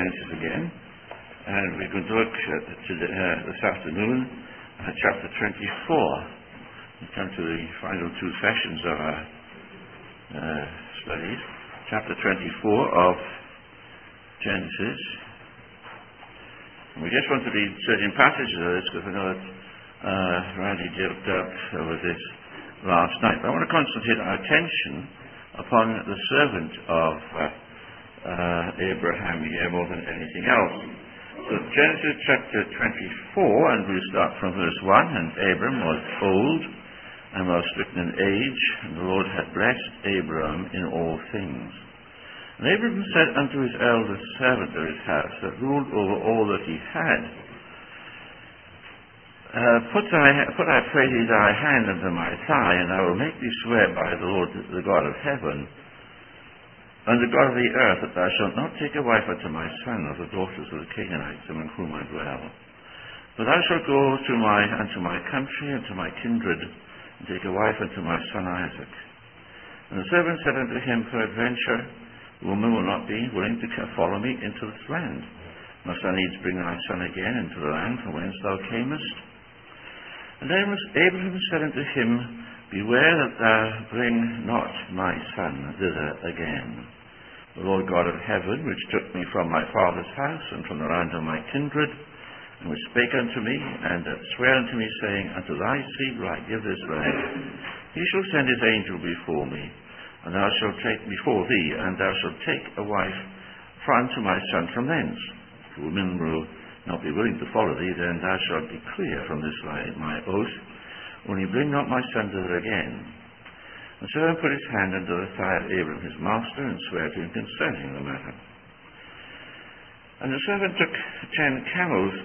Genesis again, and we're going to look at this afternoon at chapter 24. We come to the final two sessions of our studies. Chapter 24 of Genesis. And we just want to read certain passages of this because I know that Randy joked up over this last night. But I want to concentrate our attention upon the servant of Abraham here more than anything else. So Genesis chapter 24, and we'll start from verse 1. And Abram was old and well stricken in age, and the Lord had blessed Abram in all things. And Abram said unto his eldest servant of his house, that ruled over all that he had, Put I pray thee thy hand under my thigh, and I will make thee swear by the Lord, the God of heaven, and the God of the earth, that thou shalt not take a wife unto my son of the daughters of the Canaanites among whom I dwell. But thou shalt go unto my country, and to my kindred, and take a wife unto my son Isaac. And the servant said unto him, Peradventure, the woman will not be willing to follow me into this land. Must thou needs bring thy son again into the land from whence thou camest? And Abraham said unto him, Beware that thou bring not my son thither again. The Lord God of heaven, which took me from my father's house, and from the land of my kindred, and which spake unto me, and sware unto me, saying, Unto thy seed will I give this land. He shall send his angel before me, and thou shalt take before thee, and thou shalt take a wife unto my son from thence. If the woman will not be willing to follow thee, then thou shalt be clear from this my oath, only bring not my son thither again. And so he put his hand under the thigh of Abram his master, and sware to him concerning the matter. And the servant took 10 camels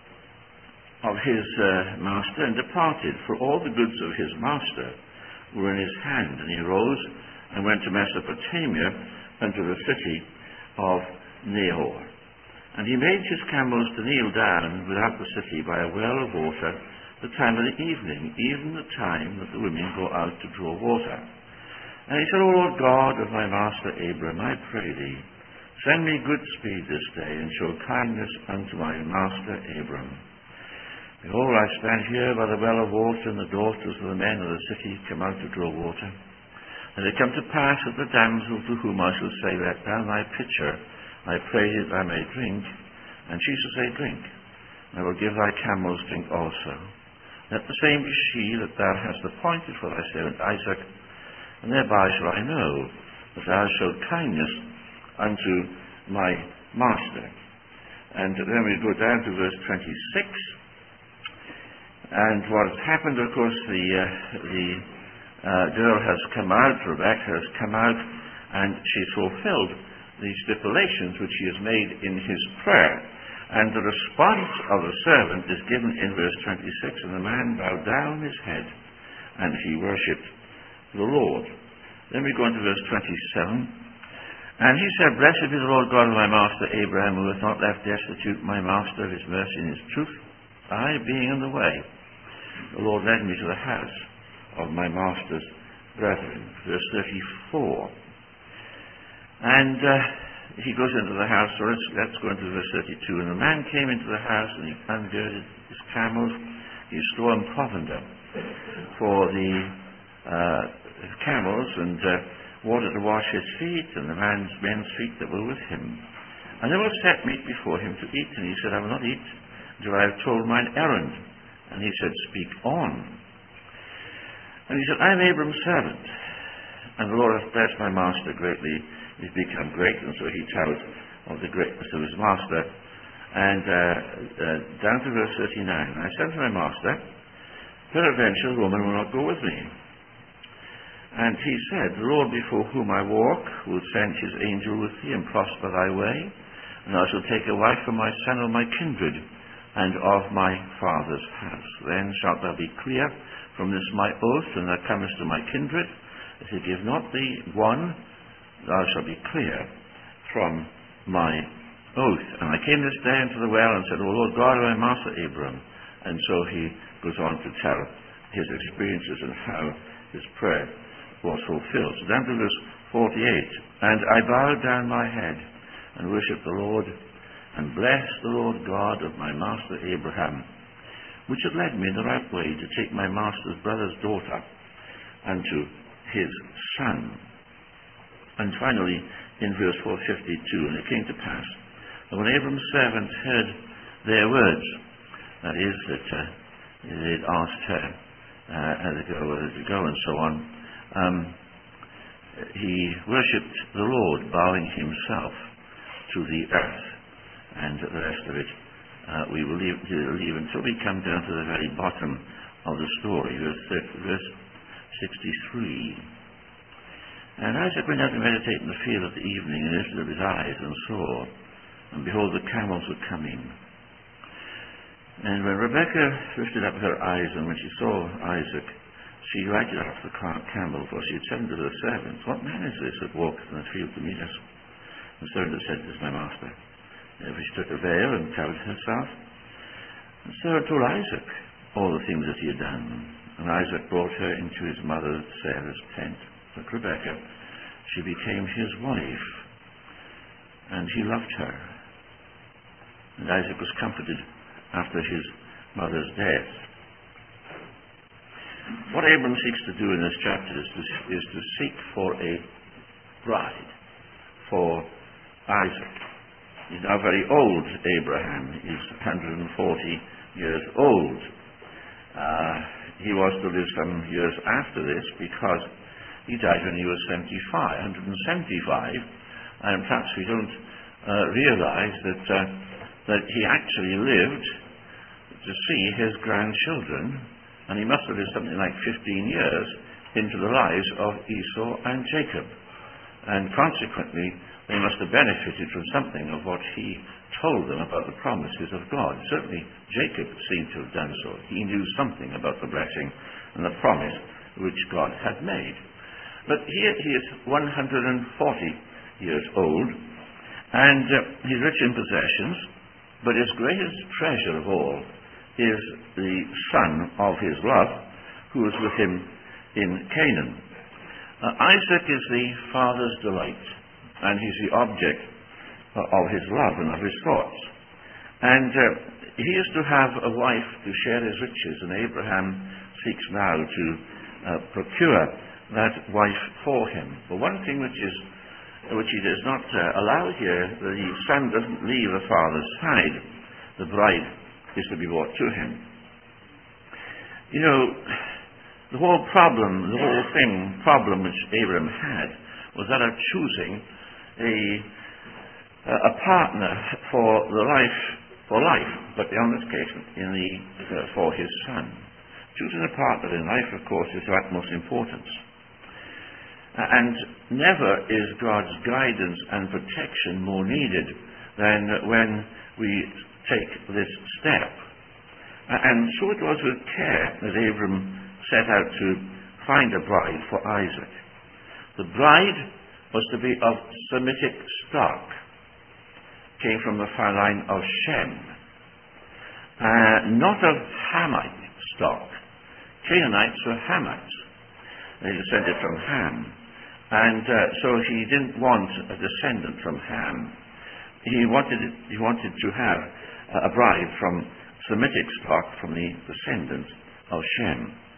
of his master, and departed, for all the goods of his master were in his hand. And he rose and went to Mesopotamia, unto the city of Nahor. And he made his camels to kneel down without the city by a well of water, the time of the evening, even the time that the women go out to draw water. And he said, O Lord God of my master Abram, I pray thee, send me good speed this day, and show kindness unto my master Abram. Behold, I stand here by the well of water, and the daughters of the men of the city come out to draw water. And it come to pass that the damsel to whom I shall say, Let down thy pitcher, I pray that I may drink, and she shall say, Drink, and I will give thy camels drink also. Let the same be she that thou hast appointed for thy servant Isaac, and thereby shall I know that thou shalt kindness unto my master. And then we go down to verse 26. And what has happened, of course, the girl has come out, Rebecca has come out, and she's fulfilled the stipulations which he has made in his prayer. And the response of the servant is given in verse 26, and the man bowed down his head, and he worshipped the Lord. Then we go into verse 27. And he said, Blessed be the Lord God of my master Abraham, who hath not left destitute my master of his mercy and his truth, I being in the way. The Lord led me to the house of my master's brethren. Verse 34. And he goes into the house, so let's go into verse 32. And the man came into the house, and he ungirded his camels, he stole provender for the camels, and water to wash his feet, and the men's feet that were with him. And there was set meat before him to eat, and he said, I will not eat until I have told mine errand. And he said, Speak on. And he said, I am Abram's servant, and the Lord hath blessed my master greatly. He's become great, and so he tells of the greatness of his master. And down to verse 39, I said to my master, Peradventure the woman will not go with me. And he said, The Lord before whom I walk will send his angel with thee, and prosper thy way. And I shall take a wife for my son of my kindred, and of my father's house. Then shalt thou be clear from this my oath, and thou comest to my kindred. If he give not thee one, thou shalt be clear from my oath. And I came this day unto the well, and said, O Lord God of my master Abram. And so he goes on to tell his experiences and how his prayer was fulfilled. So down to verse 48. And I bowed down my head and worshipped the Lord. and bless the Lord God of my master Abraham, which had led me in the right way to take my master's brother's daughter unto his son. And finally, in verse 452, and it came to pass that when Abram's servants heard their words, that is, that they'd asked her whether to go and so on, he worshipped the Lord, bowing himself to the earth. And the rest of it we will leave until we come down to the very bottom of the story, verse 63. And Isaac went out to meditate in the field of the evening, and lifted up his eyes and saw, and behold, the camels were coming. And when Rebekah lifted up her eyes, and when she saw Isaac, she lighted off the camel, for she had said unto her servants, What man is this that walketh in the field to meet us? And the servant said, This is my master. Therefore she took a veil and covered herself. And Sarah told Isaac all the things that he had done. And Isaac brought her into his mother Sarah's tent. But Rebekah, she became his wife, and he loved her. And Isaac was comforted after his mother's death. What Abram seeks to do in this chapter is to seek for a bride for Isaac. He's now very old, Abraham. He's 140 years old. He was to live some years after this because he died when he was 175. And perhaps we don't realize that he actually lived to see his grandchildren, and he must have lived something like 15 years into the lives of Esau and Jacob. And consequently, they must have benefited from something of what he told them about the promises of God. Certainly, Jacob seemed to have done so. He knew something about the blessing and the promise which God had made. But here he is 140 years old, and he's rich in possessions, but his greatest treasure of all is the son of his love, who is with him in Canaan. Isaac is the father's delight, and he's the object of his love and of his thoughts. And he is to have a wife to share his riches, and Abraham seeks now to procure that wife for him. But one thing which he does not allow here, the son doesn't leave the father's side. The bride is to be brought to him. You know, the whole problem which Abraham had was that of choosing a partner for life, but in this case, for his son. Choosing a partner in life, of course, is of utmost importance. And never is God's guidance and protection more needed than when we take this step. And so it was with care that Abram set out to find a bride for Isaac. The bride was to be of Semitic stock, came from the line of Shem, not of Hamite stock. Canaanites were Hamites. They descended from Ham. And so he didn't want a descendant from Ham. He wanted to have a bride from Semitic stock, from the descendants of Shem.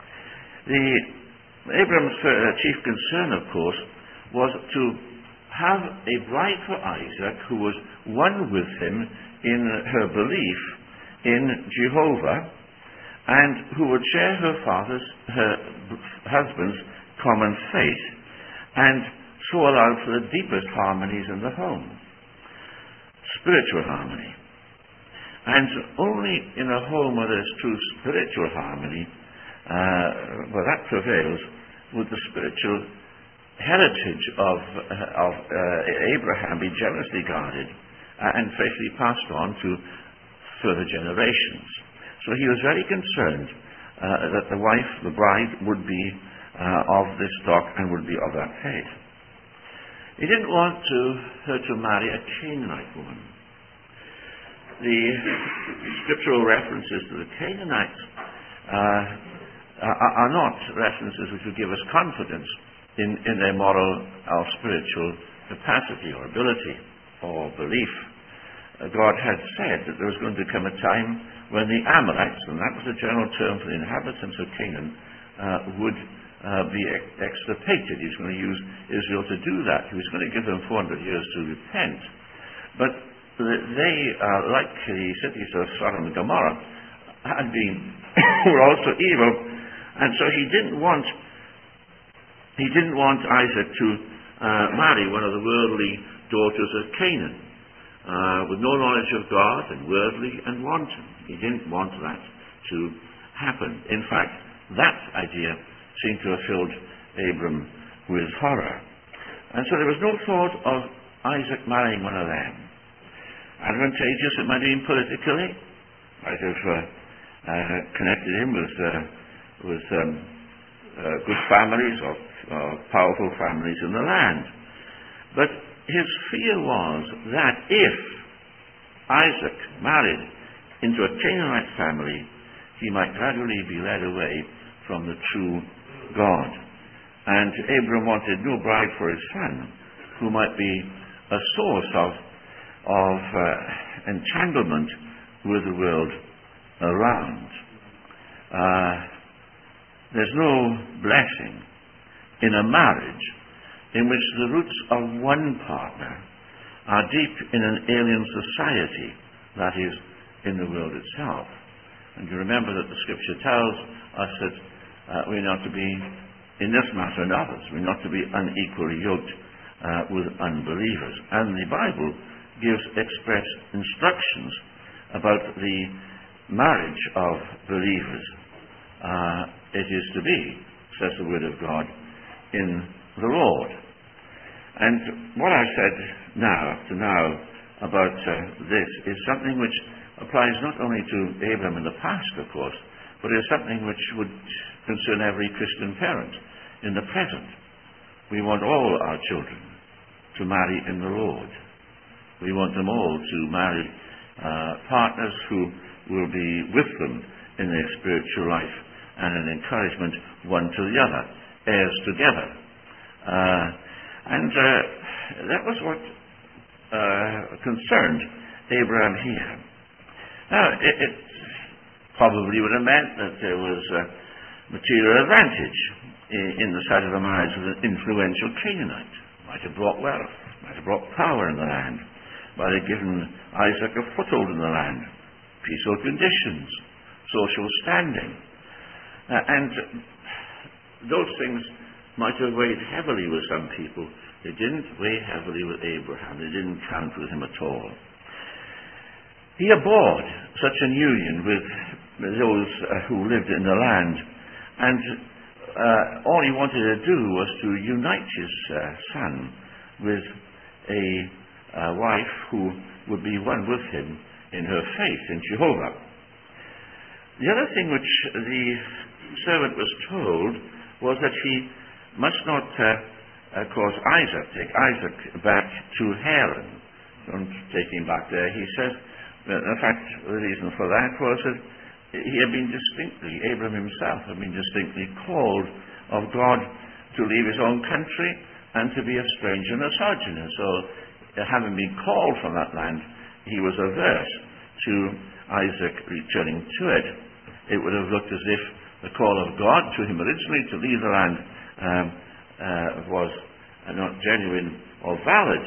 Abram's chief concern, of course, was to have a bride for Isaac who was one with him in her belief in Jehovah, and who would share her husband's common faith, and so allow for the deepest harmonies in the home. Spiritual harmony. And only in a home where there's true spiritual harmony, where that prevails, would the spiritual heritage of Abraham be generously guarded and faithfully passed on to further generations. So he was very concerned that the bride, would be of this stock and would be of that faith. He didn't want her to marry a Canaanite woman. The scriptural references to the Canaanites are not references which would give us confidence in their moral or spiritual capacity or ability or belief. God had said that there was going to come a time when the Amorites, and that was a general term for the inhabitants of Canaan, would be extirpated. He was going to use Israel to do that. He was going to give them 400 years to repent. But they, like the cities of Sodom and Gomorrah, were also evil, and so he didn't want Isaac to marry one of the worldly daughters of Canaan, with no knowledge of God and worldly and wanton. He didn't want that to happen. In fact, that idea seemed to have filled Abram with horror. And so there was no thought of Isaac marrying one of them. Advantageous it might have been politically, might have connected him with good families or powerful families in the land. But his fear was that if Isaac married into a Canaanite family, he might gradually be led away from the true God. And Abram wanted no bride for his son who might be a source of entanglement with the world around. There's no blessing in a marriage in which the roots of one partner are deep in an alien society, that is, in the world itself. And you remember that the Scripture tells us that we're not to be, in this matter and others, we're not to be unequally yoked with unbelievers. And the Bible gives express instructions about the marriage of believers. It is to be, says the Word of God, in the Lord. And what I've said up to now about this is something which applies not only to Abram in the past, of course, but is something which would concern every Christian parent in the present. We want all our children to marry in the Lord. We want them all to marry partners who will be with them in their spiritual life and an encouragement one to the other, heirs together. And that was what concerned Abraham here. Now, it probably would have meant that there was material advantage in the sight of the marriage with an influential Canaanite. Might have brought wealth, might have brought power in the land, might have given Isaac a foothold in the land, peaceful conditions, social standing. And those things might have weighed heavily with some people. They didn't weigh heavily with Abraham. They didn't count with him at all. He abhorred such an union with those who lived in the land, and all he wanted to do was to unite his son with a wife who would be one with him in her faith in Jehovah. The other thing which the servant was told was that he must not take Isaac back to Haran. Don't take him back there. He says, in fact, the reason for that was that he had been Abraham himself had been distinctly called of God to leave his own country and to be a stranger and a sojourner. So, having been called from that land, he was averse to Isaac returning to it. It would have looked as if the call of God to him originally to leave the land was not genuine or valid.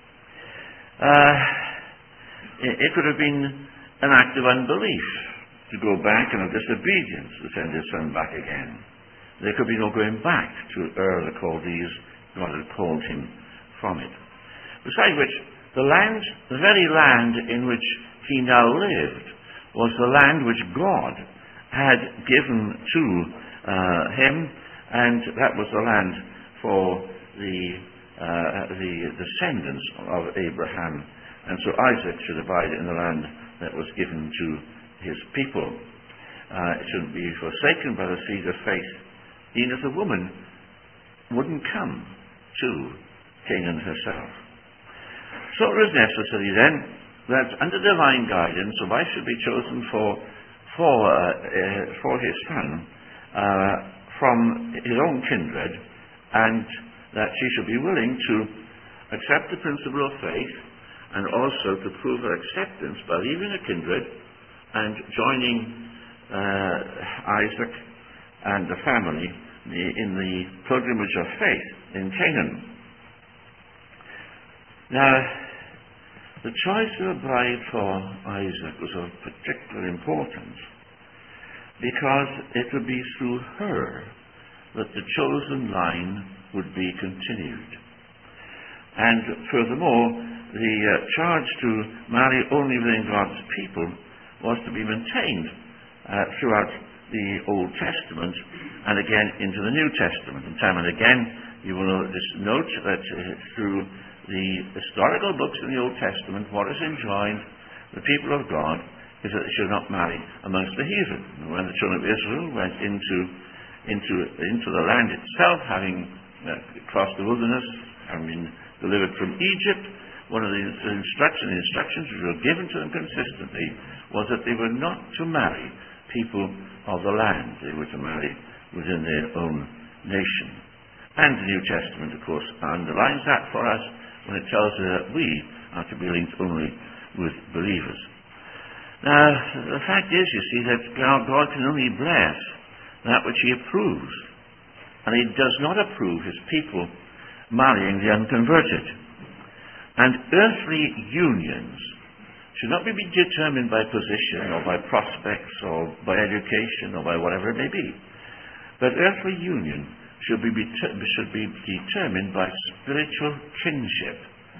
It could have been an act of unbelief to go back and of disobedience to send his son back again. There could be no going back to Ur the Chaldees. God had called him from it. Besides which, the very land in which he now lived was the land which God had given to him, and that was the land for the descendants of Abraham. And so Isaac should abide in the land that was given to his people. It shouldn't be forsaken by the seed of faith, even if the woman wouldn't come to Canaan herself. So it was necessary then that under divine guidance a wife should be chosen for his son from his own kindred, and that she should be willing to accept the principle of faith and also to prove her acceptance by leaving her kindred and joining Isaac and the family in the pilgrimage of faith in Canaan. Now, the choice of a bride for Isaac was of particular importance because it would be through her that the chosen line would be continued. And furthermore, the charge to marry only within God's people was to be maintained throughout the Old Testament and again into the New Testament. And time and again, you will note that through the historical books in the Old Testament, what is enjoined the people of God is that they should not marry amongst the heathen. When the children of Israel went into the land itself, having crossed the wilderness, having been delivered from Egypt, one of the instructions which were given to them consistently was that they were not to marry people of the land. They were to marry within their own nation. And the New Testament, of course, underlines that for us when it tells us that we are to be linked only with believers. Now, the fact is, you see, that God can only bless that which he approves. And he does not approve his people marrying the unconverted. And earthly unions should not be determined by position or by prospects or by education or by whatever it may be. But earthly union should be determined by spiritual kinship.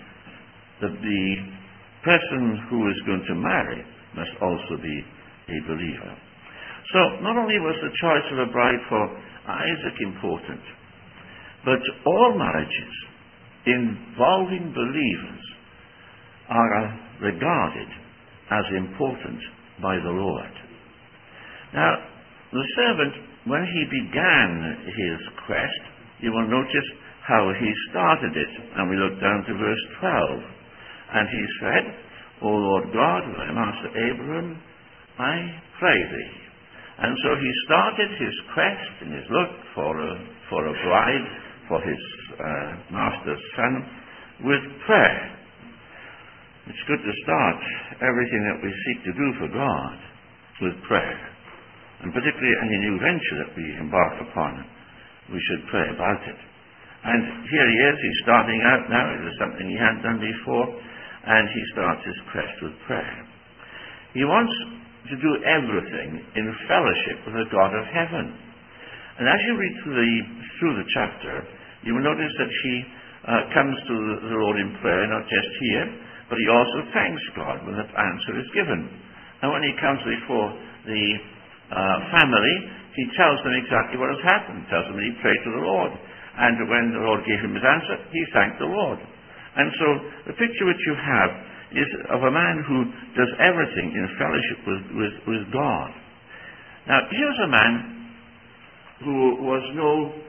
That the person who is going to marry must also be a believer. So not only was the choice of a bride for Isaac important, but all marriages involving believers are regarded as important by the Lord. Now, the servant, when he began his quest, you will notice how he started it. And we look down to verse 12. And he said, O Lord God, thy master Abraham, I pray thee. And so he started his quest and his look for a bride for his master's son with prayer. It's good to start everything that we seek to do for God with prayer. And particularly any new venture that we embark upon, we should pray about it. And here he is, he's starting out now. It is something he hadn't done before, and he starts his quest with prayer. He wants to do everything in fellowship with the God of heaven. And as you read through the chapter, you will notice that he comes to the Lord in prayer, not just here, but he also thanks God when that answer is given. And when he comes before the family, he tells them exactly what has happened. He tells them that he prayed to the Lord. And when the Lord gave him his answer, he thanked the Lord. And so the picture which you have is of a man who does everything in fellowship with God. Now, here's a man who was no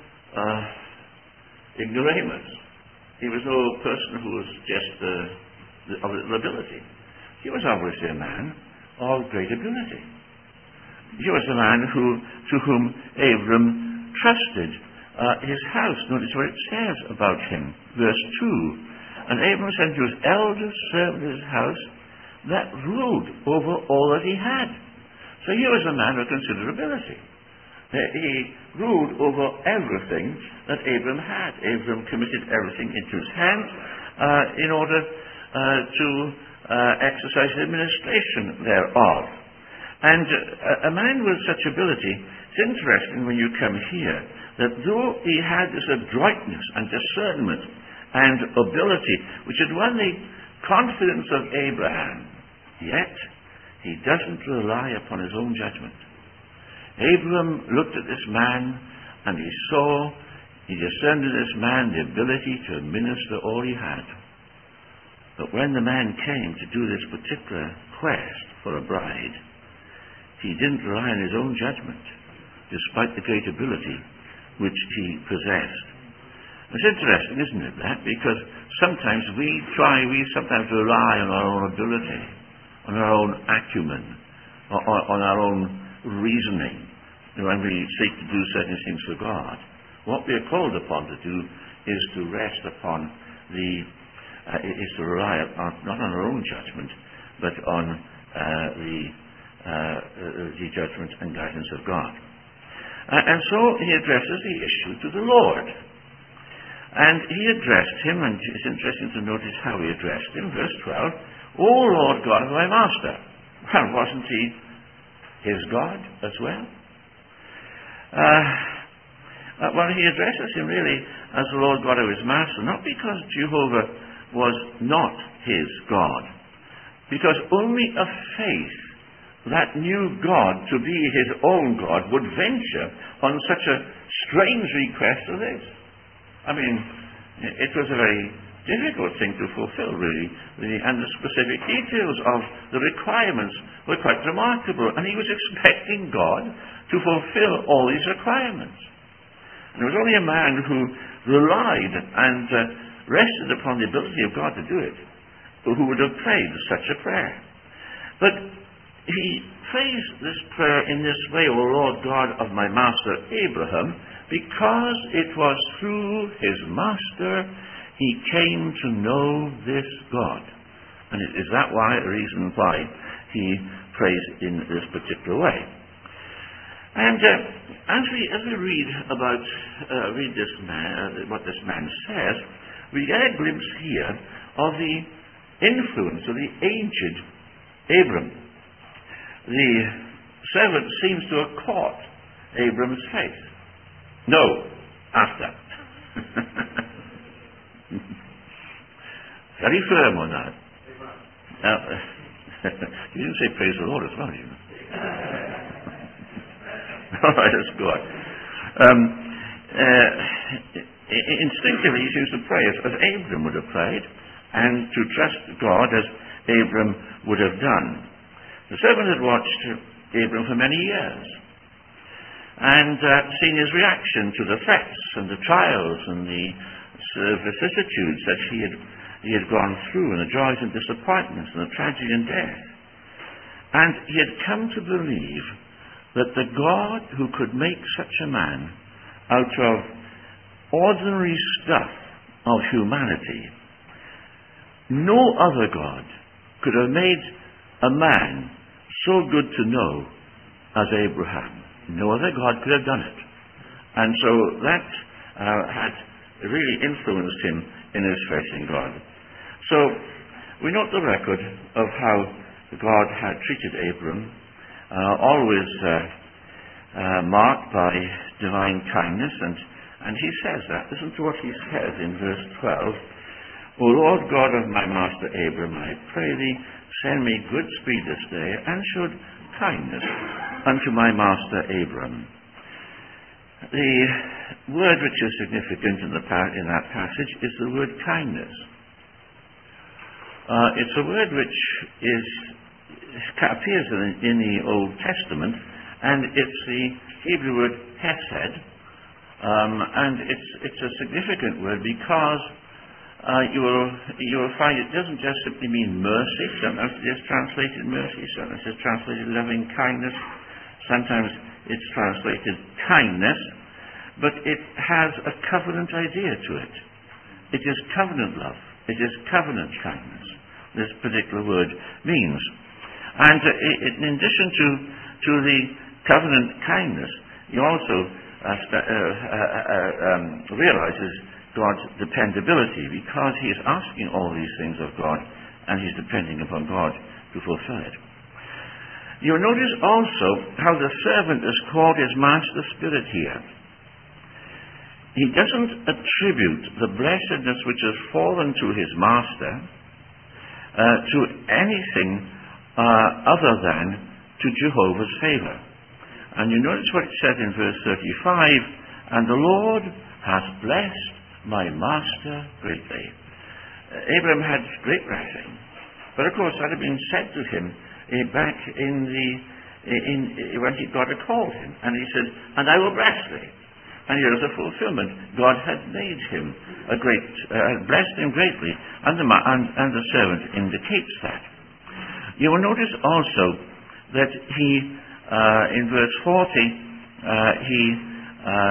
ignoramus. He was no person who was just of ability. He was obviously a man of great ability. He was a man to whom Abram trusted his house. Notice what it says about him. Verse 2. And Abram sent to his eldest servant his house that ruled over all that he had. So here was a man of considerability. He ruled over everything that Abram had. Abram committed everything into his hands in order to exercise the administration thereof. And a man with such ability, it's interesting when you come here, that though he had this adroitness and discernment and ability, which had won the confidence of Abraham, yet he doesn't rely upon his own judgment. Abram looked at this man and he discerned in this man the ability to administer all he had. But when the man came to do this particular quest for a bride, he didn't rely on his own judgment, despite the great ability which he possessed. It's interesting, isn't it, that? Because sometimes we sometimes rely on our own ability, on our own acumen, on our own reasoning, when we seek to do certain things for God. What we are called upon to do is to rest upon the is to rely not on our own judgment, but on the judgment and guidance of God. And so he addresses the issue to the Lord. And he addressed him, and it's interesting to notice how he addressed him. Verse 12, O Lord God of my master. Well, wasn't he his God as well? Well, he addresses him really as the Lord God of his master, not because Jehovah was not his God, because only a faith that knew God to be his own God would venture on such a strange request as this. I mean, it was a very difficult thing to fulfill, really, and the specific details of the requirements were quite remarkable, and he was expecting God to fulfill all these requirements. And it was only a man who relied and rested upon the ability of God to do it who would have prayed such a prayer. But he phrased this prayer in this way, O Lord God of my master Abraham, because it was through his master he came to know this God. And is that a reason why he prays in this particular way? And as we read this man, what this man says, we get a glimpse here of the influence of the aged Abram. The servant seems to have caught Abram's faith. No, after. Very firm on that. Now, you didn't say praise the Lord as well, you know. All right, let's go on. Instinctively, he seems to pray as Abram would have prayed, and to trust God as Abram would have done. The servant had watched Abram for many years, and seen his reaction to the threats and the trials and the vicissitudes that he had gone through, and the joys and disappointments and the tragedy and death. And he had come to believe that the God who could make such a man out of ordinary stuff of humanity, no other God could have made a man so good to know as Abraham. No other God could have done it. And so that had really influenced him in his faith in God. So we note the record of how God had treated Abram, always marked by divine kindness, and he says that. Listen to what he says in verse 12. O Lord God of my master Abram, I pray thee, send me good speed this day, and show kindness unto my master Abram. The word which is significant in that passage is the word kindness. It's a word which appears in the Old Testament, and it's the Hebrew word hesed, and it's a significant word because you will find it doesn't just simply mean mercy. Sometimes it is translated mercy, sometimes it's translated loving kindness, sometimes it's translated kindness, but it has a covenant idea to it. It is covenant love. It is covenant kindness, this particular word means. And in addition to the covenant kindness, he also realizes God's dependability, because he is asking all these things of God, and he's depending upon God to fulfill it. You'll notice also how the servant is called his master spirit here. He doesn't attribute the blessedness which has fallen to his master to anything other than to Jehovah's favor. And you notice what it says in verse 35, and the Lord has blessed my master greatly. Abraham had great blessing, but of course that had been said to him back when God had called him, and he said, and I will bless thee. And here is a fulfillment. God had made him blessed him greatly, and the servant indicates that. You will notice also that he, in verse 40,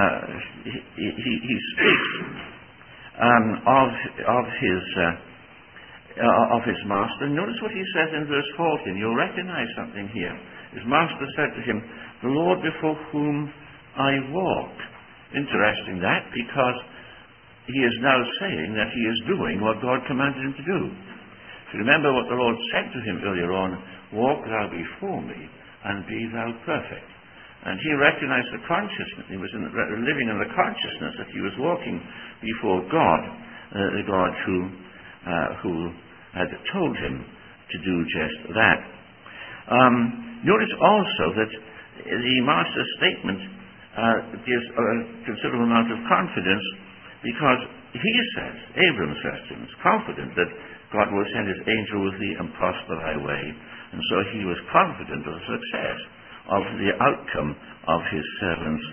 he speaks of his of his master. Notice what he says in verse 14. You'll recognize something here. His master said to him, "The Lord before whom I walk." Interesting that, because he is now saying that he is doing what God commanded him to do. If you remember what the Lord said to him earlier on, "Walk thou before me, and be thou perfect." And he recognized the consciousness, he was living in the consciousness that he was walking before God, the God who had told him to do just that. Notice also that the master's statement gives a considerable amount of confidence, because he says, Abram says to him, is confident that God will send his angel with thee and prosper thy way. And so he was confident of the success of the outcome of his servant's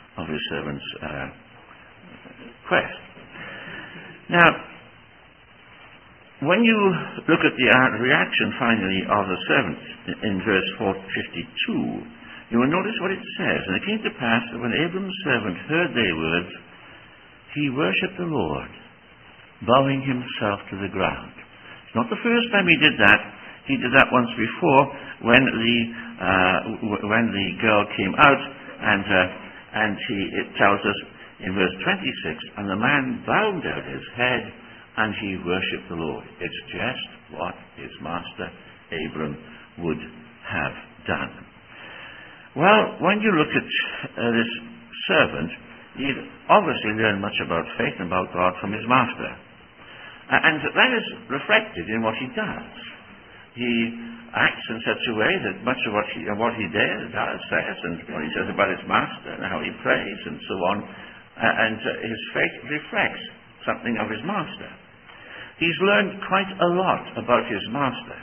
quest. Now, when you look at the reaction finally of the servant in verse 52, you will notice what it says. "And it came to pass that when Abram's servant heard their words, he worshipped the Lord, bowing himself to the ground." It's not the first time he did that. He did that once before when the girl came out, and it tells us in verse 26, "And the man bowed down his head, and he worshipped the Lord." It's just what his master Abram would have done. Well, when you look at this servant, he obviously learned much about faith and about God from his master. And that is reflected in what he does. He acts in such a way that much of what he says, and what he says about his master, and how he prays, and so on, and his faith reflects something of his master. He's learned quite a lot about his master.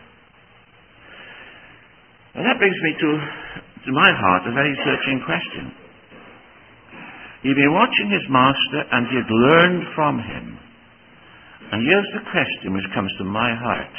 And that brings me to my heart a very searching question. He'd been watching his master, and he had learned from him. And here's the question which comes to my heart.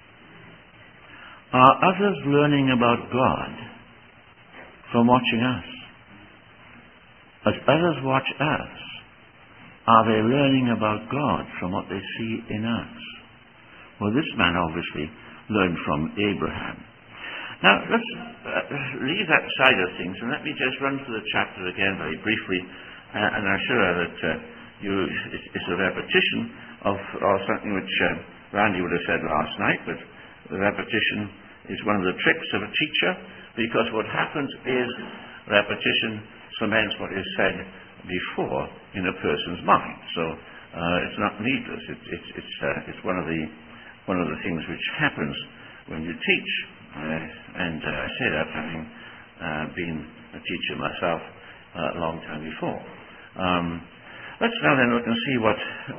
Are others learning about God from watching us? As others watch us, are they learning about God from what they see in us? Well, this man obviously learned from Abraham. Now, let's leave that side of things, and let me just run through the chapter again very briefly, and I'm sure that it's a repetition of something which Randy would have said last night, but the repetition is one of the tricks of a teacher, because what happens is repetition cements what is said before in a person's mind. So it's not needless. It's one of the things which happens when you teach. And I say that having been a teacher myself a long time before. Let's now then look and see what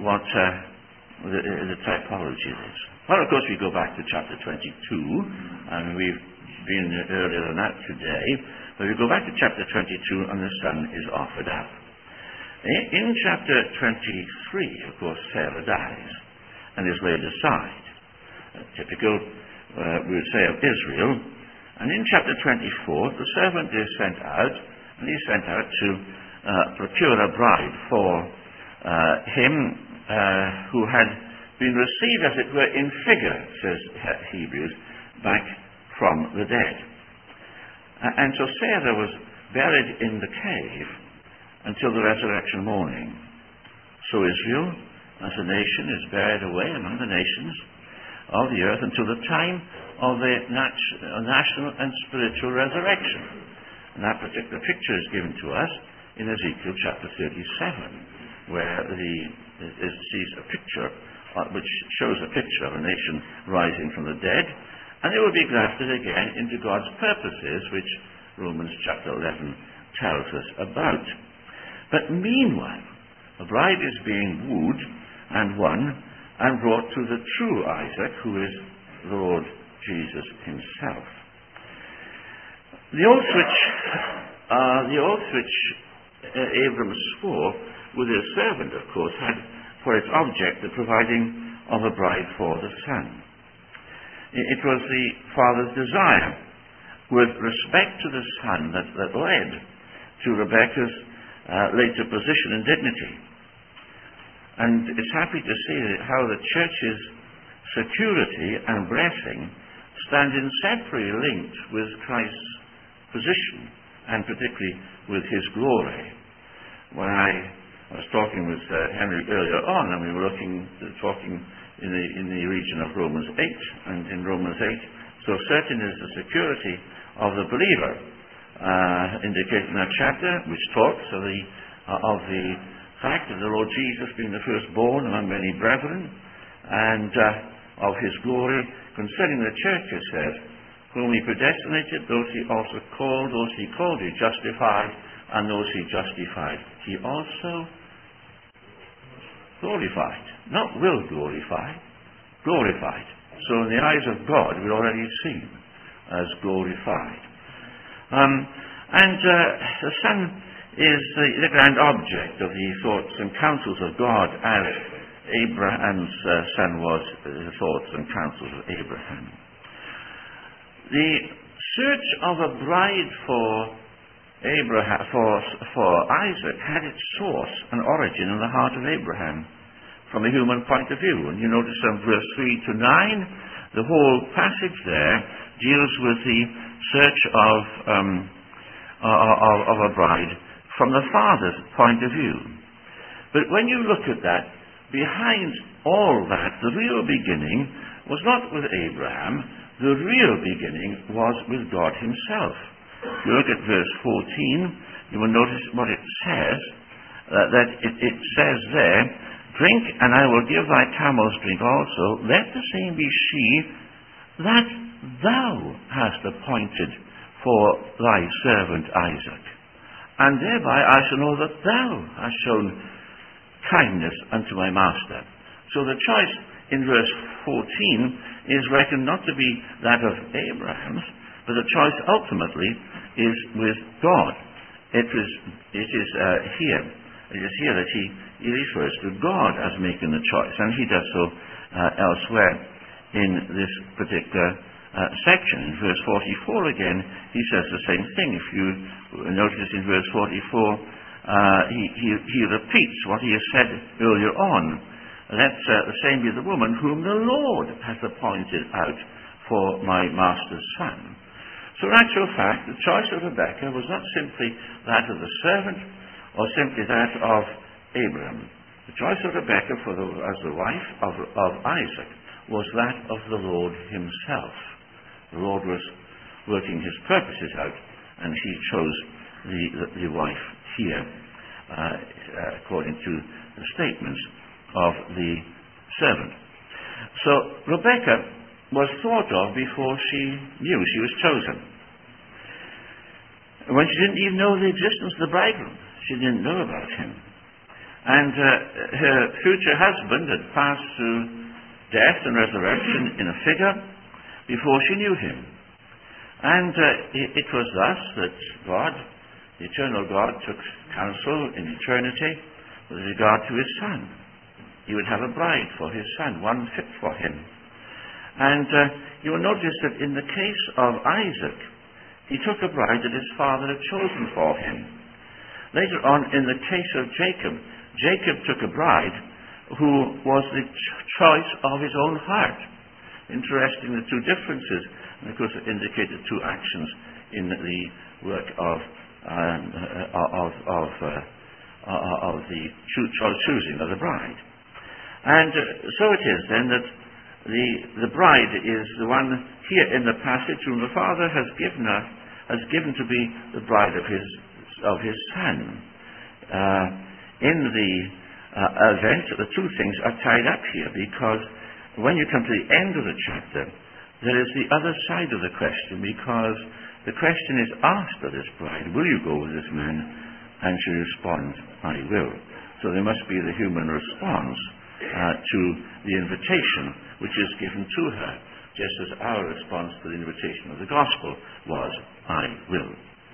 the typology is. Well, of course, we go back to chapter 22, and we've been earlier than that today, but we go back to chapter 22, and the son is offered up. In chapter 23, of course, Sarah dies and is laid aside. Typical, we would say, of Israel. And in chapter 24, the servant is sent out, and he's sent out to procure a bride for him who had been received, as it were, in figure, says Hebrews, back from the dead. And so Sarah was buried in the cave until the resurrection morning. So Israel, as a nation, is buried away among the nations of the earth until the time of the national and spiritual resurrection. And that particular picture is given to us in Ezekiel chapter 37, where it sees a picture which shows a picture of a nation rising from the dead, and it will be grafted again into God's purposes, which Romans chapter 11 tells us about. But meanwhile, a bride is being wooed and won and brought to the true Isaac, who is the Lord Jesus himself. The oath which Abram swore with his servant, of course, had for its object the providing of a bride for the son. It was the father's desire, with respect to the son, that led to Rebekah's later position and dignity. And it's happy to see how the church's security and blessing stand inseparably linked with Christ's position, and particularly with his glory. When I was talking with Henry earlier on, and we were talking in the region of Romans 8, and in Romans 8, so certain is the security of the believer, indicated in that chapter, which talks of the fact of the Lord Jesus being the firstborn among many brethren, and of his glory. Concerning the church, it says, whom he predestinated, those he also called, those he called, he justified, and those he justified, he also glorified. Not will glorify, glorified. So in the eyes of God, we're already seen as glorified. The Son is the grand object of the thoughts and counsels of God, as Abraham's son was the thoughts and counsels of Abraham. The search of a bride for Isaac had its source and origin in the heart of Abraham from a human point of view. And you notice from verse 3 to 9, the whole passage there deals with the search of a bride from the father's point of view. But when you look at that, behind all that, the real beginning was not with Abraham. The real beginning was with God himself. If you look at verse 14, you will notice what it says, it says there, drink, and I will give thy camels drink also. Let the same be she that thou hast appointed for thy servant Isaac. And thereby I shall know that thou hast shown kindness unto my master. So the choice in verse 14 is reckoned not to be that of Abraham's, but the choice ultimately is with God. It is here that he refers to God as making the choice, and he does so elsewhere in this particular section. In verse 44 again, he says the same thing. If you notice in verse 44, he repeats what he has said earlier on. Let the same be the woman whom the Lord hath appointed out for my master's son. So in actual fact, the choice of Rebekah was not simply that of the servant or simply that of Abraham. The choice of Rebekah as the wife of Isaac was that of the Lord himself. The Lord was working his purposes out, and he chose the wife here, according to the statements of the servant. So Rebekah was thought of before she knew she was chosen. When she didn't even know the existence of the bridegroom, she didn't know about him. And her future husband had passed through death and resurrection in a figure before she knew him. And it was thus that God, the eternal God, took counsel in eternity with regard to his son. He would have a bride for his son, one fit for him. And you will notice that in the case of Isaac, he took a bride that his father had chosen for him. Later on, in the case of Jacob, Jacob took a bride who was the choice of his own heart. Interesting, the two differences, and of course it indicated two actions in the work of the choosing of the bride. And so it is then that the bride is the one here in the passage whom the Father has given to be the bride of his Son. In the event, the two things are tied up here, because when you come to the end of the chapter, there is the other side of the question, because the question is asked of this bride, will you go with this man? And she responds, I will. So there must be the human response to the invitation which is given to her, just as our response to the invitation of the gospel was, I will.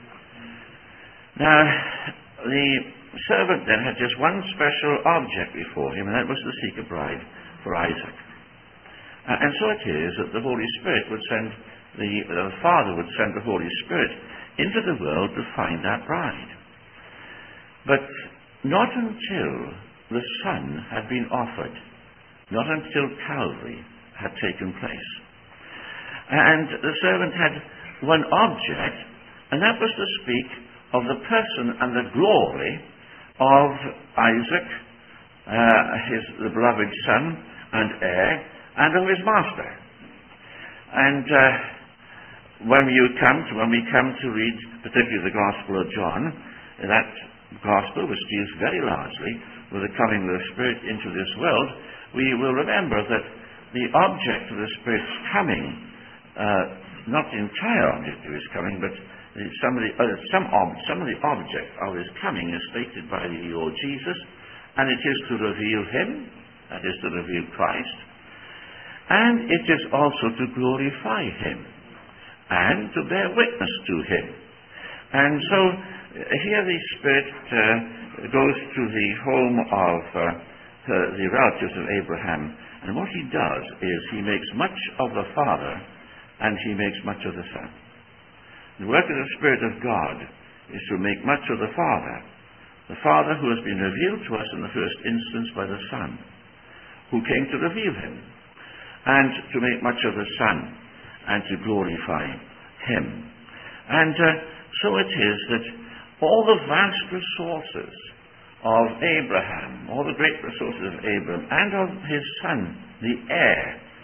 Now, the servant then had just one special object before him, and that was to seek a bride for Isaac. And so it is that the Holy Spirit would send, the Father would send the Holy Spirit into the world to find that bride. But not until the Son had been offered, not until Calvary had taken place. And the servant had one object, and that was to speak of the person and the glory of Isaac, the beloved son and heir, and of his master. And when we come to read particularly the Gospel of John, that Gospel, which deals very largely with the coming of the Spirit into this world, we will remember that the object of the Spirit's coming, not the entire object of his coming, but some of the object of his coming is stated by the Lord Jesus, and it is to reveal him, that is to reveal Christ, and it is also to glorify him and to bear witness to him. And so here the Spirit goes to the home of the relatives of Abraham, and what he does is he makes much of the Father and he makes much of the Son. The work of the Spirit of God is to make much of the Father who has been revealed to us in the first instance by the Son, who came to reveal him, and to make much of the Son and to glorify him. And so it is that all the vast resources of Abraham, all the great resources of Abraham and of his son, the heir,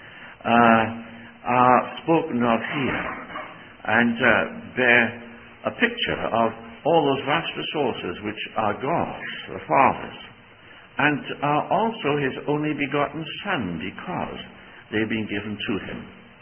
are spoken of here, and bear a picture of all those vast resources which are God's, the Father's, and are also his only begotten Son, because they've been given to him.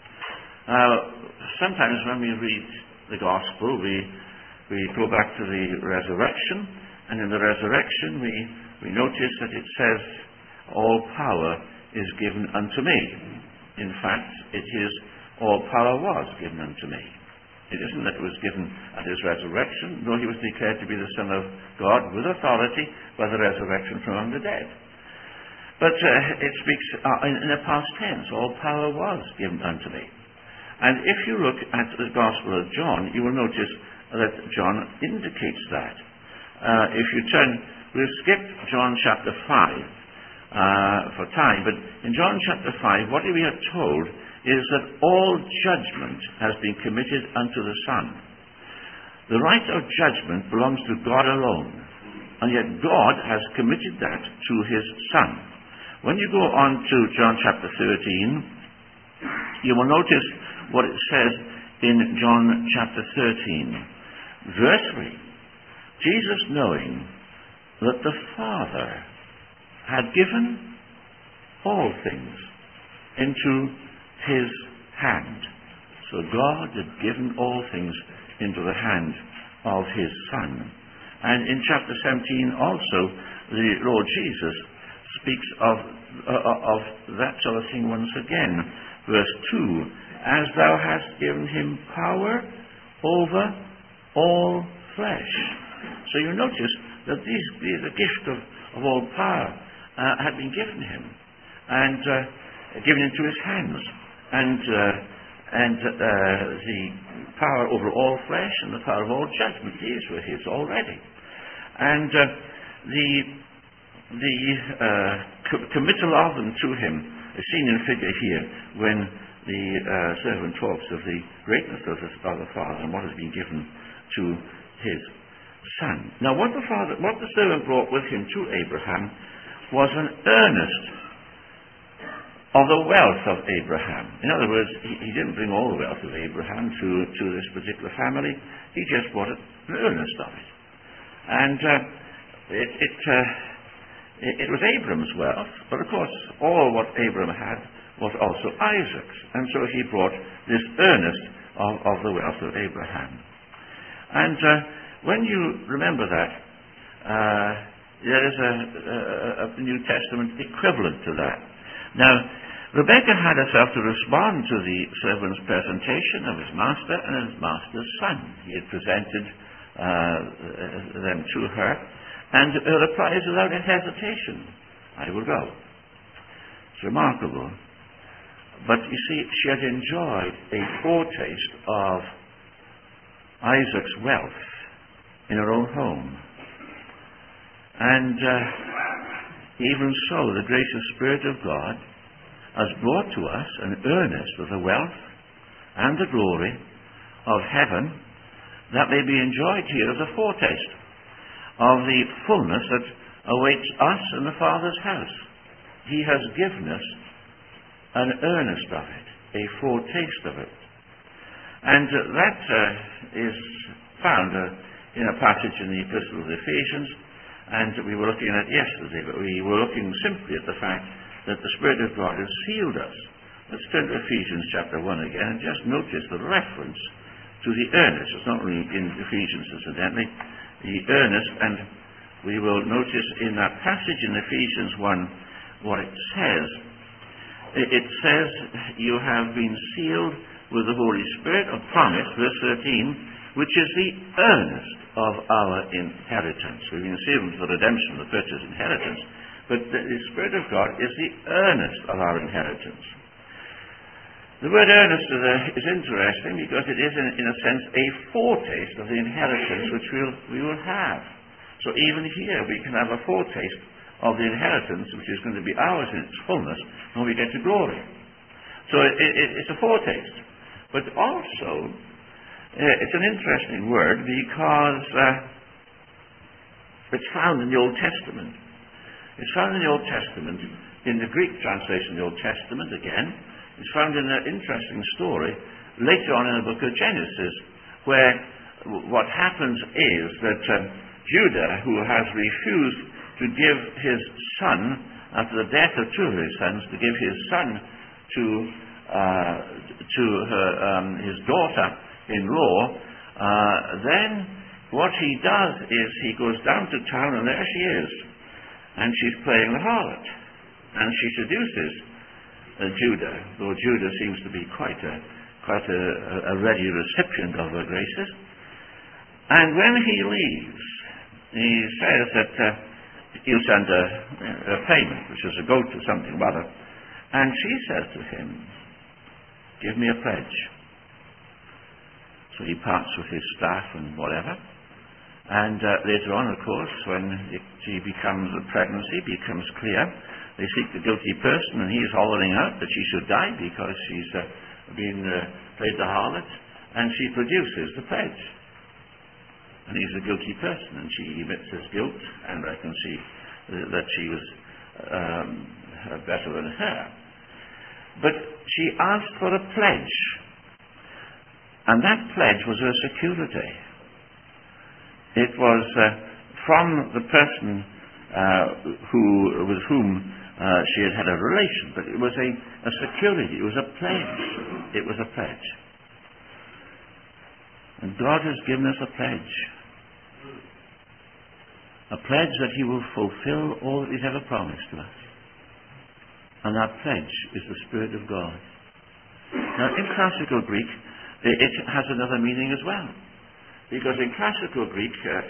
Sometimes when we read the Gospel, we go back to the resurrection, and in the resurrection we notice that it says, all power is given unto me. In fact, it is, all power was given unto me. It isn't that it was given at his resurrection, nor he was declared to be the Son of God with authority by the resurrection from among the dead. But it speaks in the past tense, all power was given unto me. And if you look at the Gospel of John, you will notice that John indicates that. If you turn, we'll skip John chapter 5 for time, but in John chapter 5, what we are told is that all judgment has been committed unto the Son. The right of judgment belongs to God alone, and yet God has committed that to his Son. When you go on to John chapter 13, you will notice what it says in John chapter 13, verse 3. Jesus, knowing that the Father had given all things into his hand. So God had given all things into the hand of his Son. And in chapter 17 also, the Lord Jesus speaks of that sort of thing once again. Verse 2, as thou hast given him power over all flesh. So you notice that the gift of all power had been given him, and given into his hands. And the power over all flesh and the power of all judgment, these were his already. And the committal of them to him is seen in figure here when the servant talks of the greatness of the Father and what has been given to his Son. Now, what the servant brought with him to Abraham was an earnest of the wealth of Abraham. In other words, he didn't bring all the wealth of Abraham to this particular family. He just brought an earnest of it. And it was Abraham's wealth, but of course all what Abraham had was also Isaac's. And so he brought this earnest of the wealth of Abraham. And when you remember that, there is a New Testament equivalent to that. Now, Rebekah had herself to respond to the servant's presentation of his master and his master's son. He had presented them to her, and her reply is without hesitation, I will go. It's remarkable. But you see, she had enjoyed a foretaste of Isaac's wealth in her own home. And even so, the gracious Spirit of God has brought to us an earnest of the wealth and the glory of heaven that may be enjoyed here as a foretaste of the fullness that awaits us in the Father's house. He has given us an earnest of it, a foretaste of it. And that is found in a passage in the Epistle of Ephesians, and we were looking at it yesterday, but we were looking simply at the fact that the Spirit of God has sealed us. Let's turn to Ephesians chapter 1 again and just notice the reference to the earnest. It's not only in Ephesians, incidentally, the earnest, and we will notice in that passage in Ephesians 1 what it says. It says, you have been sealed with the Holy Spirit of promise, verse 13, which is the earnest of our inheritance. We've been sealed for the redemption of the purchase inheritance, but the Spirit of God is the earnest of our inheritance. The word earnest is interesting because it is, in a sense, a foretaste of the inheritance which we will have. So even here we can have a foretaste of the inheritance which is going to be ours in its fullness when we get to glory. So it's a foretaste. But also, it's an interesting word because it's found in the Old Testament. It's found in the Old Testament, in the Greek translation of the Old Testament again. It's found in an interesting story later on in the book of Genesis, where what happens is that Judah, who has refused to give his son, after the death of two of his sons, to give his son to his daughter-in-law, then what he does is he goes down to town, and there she is, and she's playing the harlot, and she seduces Judah, though Judah seems to be quite a ready recipient of her graces. And when he leaves, he says that he'll send a payment, which is a goat or something rather, and she says to him, give me a pledge. So he parts with his staff and whatever. And later on, of course, when she becomes a pregnancy, becomes clear, they seek the guilty person, and he is hollering out that she should die because she's played the harlot, and she produces the pledge. And he's a guilty person, and she admits his guilt, and I can see that she was better than her. But she asked for a pledge, and that pledge was her security. It was from the person with whom she had a relation, but it was a security, it was a pledge. It was a pledge. And God has given us a pledge. A pledge that He will fulfill all that He's ever promised to us. And that pledge is the Spirit of God. Now, in classical Greek, it has another meaning as well. Because in classical Greek,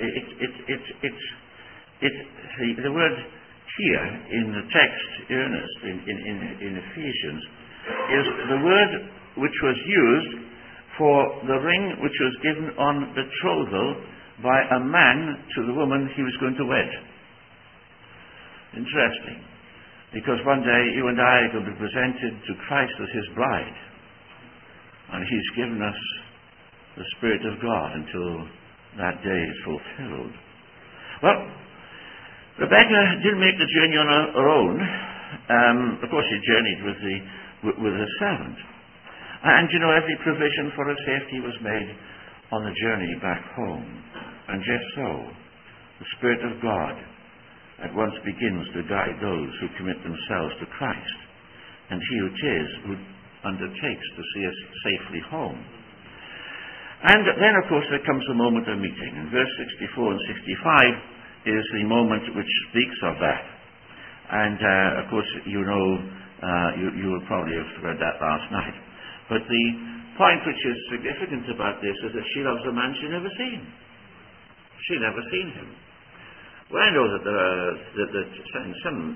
the word here in the text, earnest, in Ephesians, is the word which was used for the ring which was given on betrothal by a man to the woman he was going to wed. Interesting. Because one day you and I are going to be presented to Christ as His bride. And He's given us the Spirit of God until that day is fulfilled. Well, Rebecca didn't make the journey on her own. Of course, she journeyed with her servant. And you know, every provision for her safety was made on the journey back home. And just so, the Spirit of God at once begins to guide those who commit themselves to Christ. And He it is who undertakes to see us safely home. And then, of course, there comes the moment of meeting. And verse 64 and 65 is the moment which speaks of that. And, of course, you know, you will probably have read that last night. But the point which is significant about this is that she loves a man she never seen. She never seen him. Well, I know that in some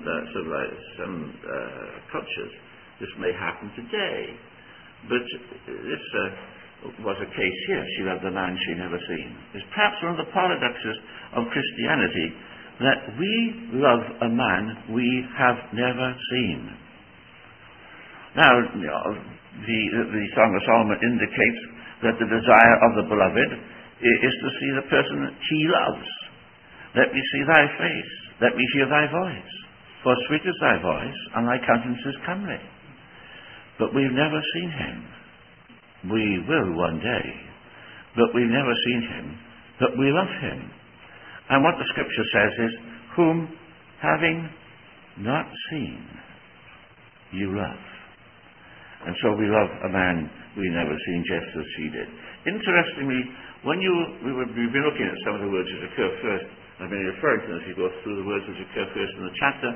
cultures this may happen today, but this was a case here. She loved a man she never seen. It's perhaps one of the paradoxes of Christianity that we love a man we have never seen. Now, the Song of Solomon indicates that the desire of the beloved is to see the person he loves. Let me see thy face. Let me hear thy voice. For sweet is thy voice, and thy countenance is comely. But we've never seen him. We will one day. But we've never seen him. But we love him. And what the scripture says is, whom having not seen, you love. And so we love a man we never seen, just as he did. Interestingly, we've been looking at some of the words that occur first. I've been referring to them as you go through the words that occur first in the chapter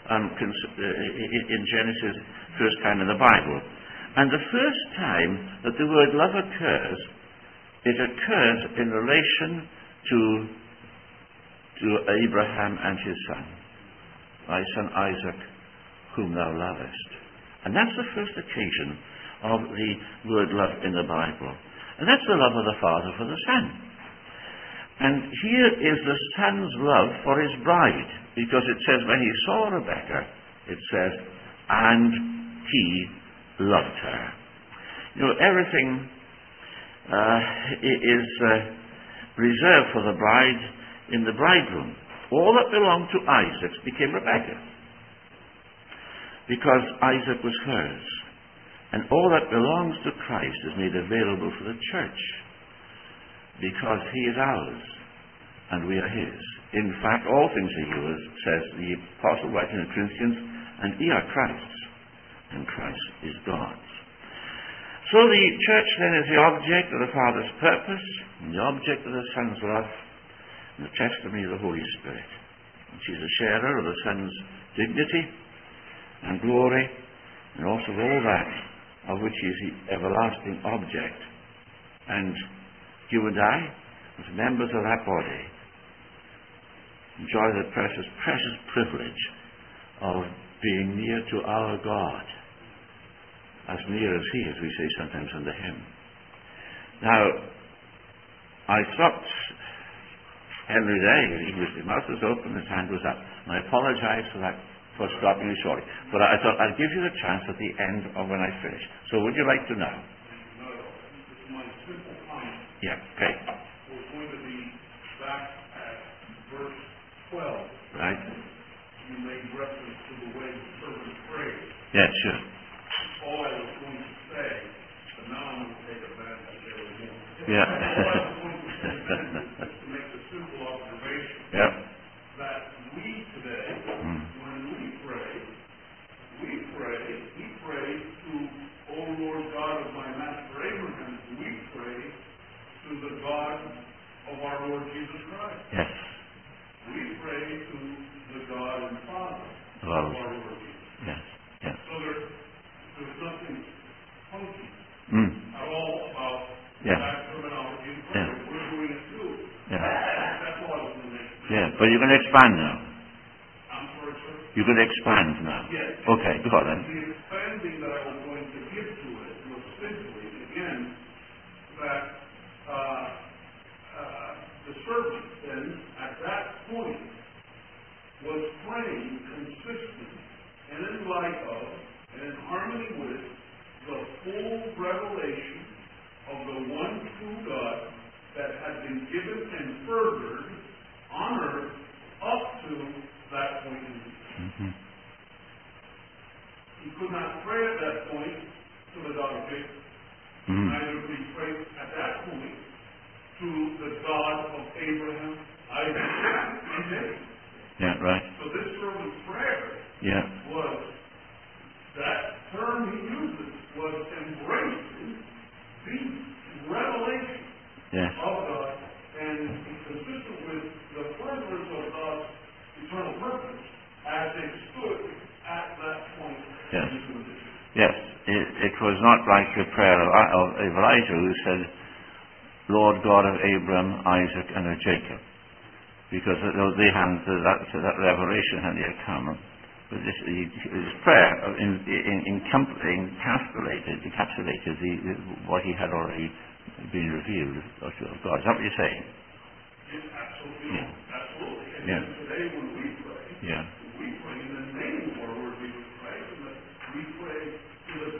in Genesis, first time in the Bible. And the first time that the word love occurs, it occurs in relation to Abraham and his son. Thy son Isaac, whom thou lovest. And that's the first occasion of the word love in the Bible. And that's the love of the Father for the Son. And here is the Son's love for his bride, because it says when he saw Rebekah, it says, and he loved her. You know, everything is reserved for the bride in the bridegroom. All that belonged to Isaac became Rebekah, because Isaac was hers. And all that belongs to Christ is made available for the church, because he is ours and we are his. In fact, all things are yours, says the Apostle writing in Corinthians, and ye are Christ's, and Christ is God's. So the church then is the object of the Father's purpose, and the object of the Son's love, and the testimony of the Holy Spirit. And she's a sharer of the Son's dignity and glory, and also of all that of which he is the everlasting object. And you and I, as members of that body, enjoy the precious privilege of being near to our God, as near as he, as we say sometimes under him. Now, I stopped Henry there. His mouth was open, his hand was up, and I apologize for that, for stopping you shortly. But I thought I'd give you the chance at the end of when I finish. So would you like to know? No, this is my simple comment. Yeah, okay. We're going to be back at verse 12. Right. You made reference to the way the servant prayed. Yeah, sure. All I was going to say, but now I'm going to take advantage of everything. Yeah. All I was going to say then is to make the simple observation Yeah. that we today, when we pray to, O Lord God of my master Abraham, we pray to the God of our Lord Jesus Christ. Yes. We pray to the God and Father of Well, our Lord Jesus. yes. Yes. So there's nothing funky at all about Yeah. that terminology in prayer. Yeah. We're doing it too. Yeah. That's all I was going to make. Yeah. But you're going to expand now. I'm sorry, sir. You're going to expand now. Yes. Okay, go on then. The expanding that I was going to give to it was simply, again, that the servant then, at that point, was praying consistent and in light of and in harmony with the full revelation of the one true God that had been given and furthered on earth up to that point in time. He could not pray at that point to the God of Jacob. Neither could he pray at that point to the God of Abraham, Isaac, and Jacob. Yeah, right. So this servant's prayer was, that term he uses, was embracing the revelation of God and consistent with the furtherance of God's eternal purpose as it stood at that point. Yes. Yes. It was not like the prayer of Elijah, who said, Lord God of Abraham, Isaac, and of Jacob. Because they hadn't, that revelation hadn't yet come. But his prayer encapsulated what he had already been revealed of God. Is that what you're saying? Yes, absolutely. Yeah. Absolutely. And Yeah. today when we pray, Yeah. we pray in the name of our Lord Jesus Christ, and we pray to the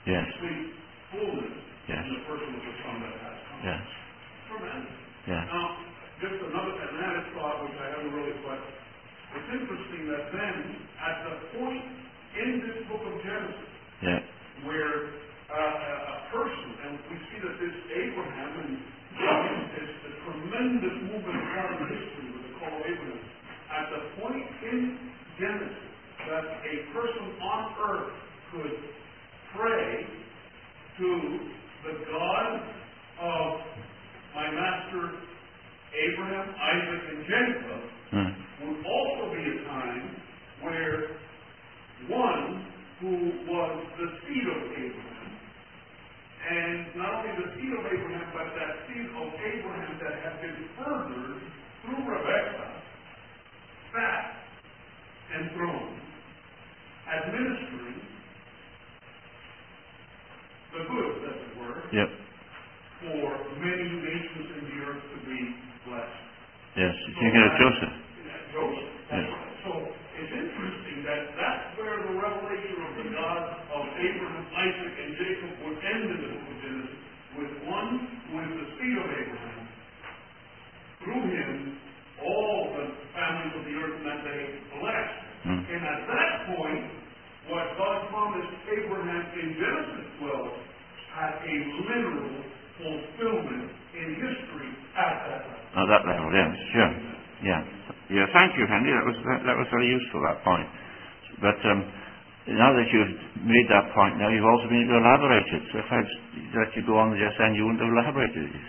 Yes. complete fullness Yes. in the person of the Son that has come. Yes. Tremendous. Yeah. Now, just another added thought which I haven't really quite. It's interesting that then, at the point in this book of Genesis, Yeah. where a person, and we see that this Abraham, and it's a tremendous movement of modern history with the call of Abraham, at the point in Genesis that a person on earth could pray to the God of my master Abraham, Isaac, and Jacob, would also be a time where one who was the seed of Abraham, and not only the seed of Abraham, but that seed of Abraham that had been furthered through Rebekah, sat enthroned, administering the goods, as it were, Yep. for many nations in the earth to be blessed. Yes. You're thinking of Joseph. Joseph. That's Yes. right. So it's interesting that that's where the revelation of the God of Abraham, Isaac, and Jacob would end in the book of Genesis, with one who is the seed of Abraham. Through him, all the families of the earth that they blessed. And at that point, what God promised Abraham in Genesis 12 had a literal fulfillment in history at that time. At that level, yes, sure. Yeah. Yeah, thank you, Henry. That was very useful, that point. But now that you've made that point, now you've also been able to elaborate it. So if I'd let you go on just then, you wouldn't have elaborated it.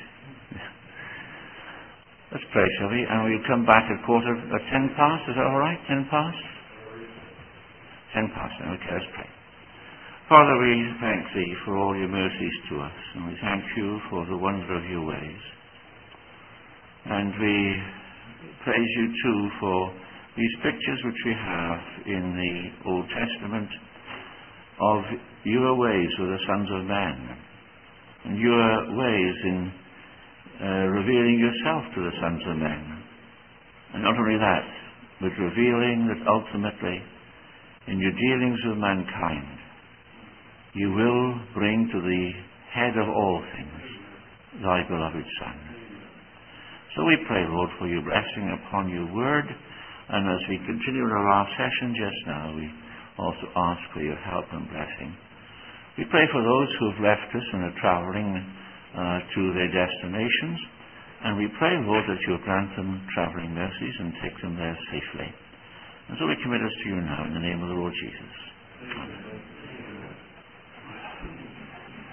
Let's pray, shall we? And we'll come back at 10 past. Is that all right? 10 past? 10 past. Okay, let's pray. Father, we thank Thee for all Your mercies to us, and we thank You for the wonder of Your ways. And we praise You too for these pictures which we have in the Old Testament of Your ways with the sons of men, and Your ways in revealing Yourself to the sons of men. And not only that, but revealing that ultimately, in Your dealings with mankind, You will bring to the head of all things Thy beloved Son. So we pray, Lord, for Your blessing upon Your word, and as we continue in our last session just now, we also ask for Your help and blessing. We pray for those who have left us and are travelling to their destinations, and we pray, Lord, that You grant them travelling mercies and take them there safely. And so we commit us to You now in the name of the Lord Jesus. Amen.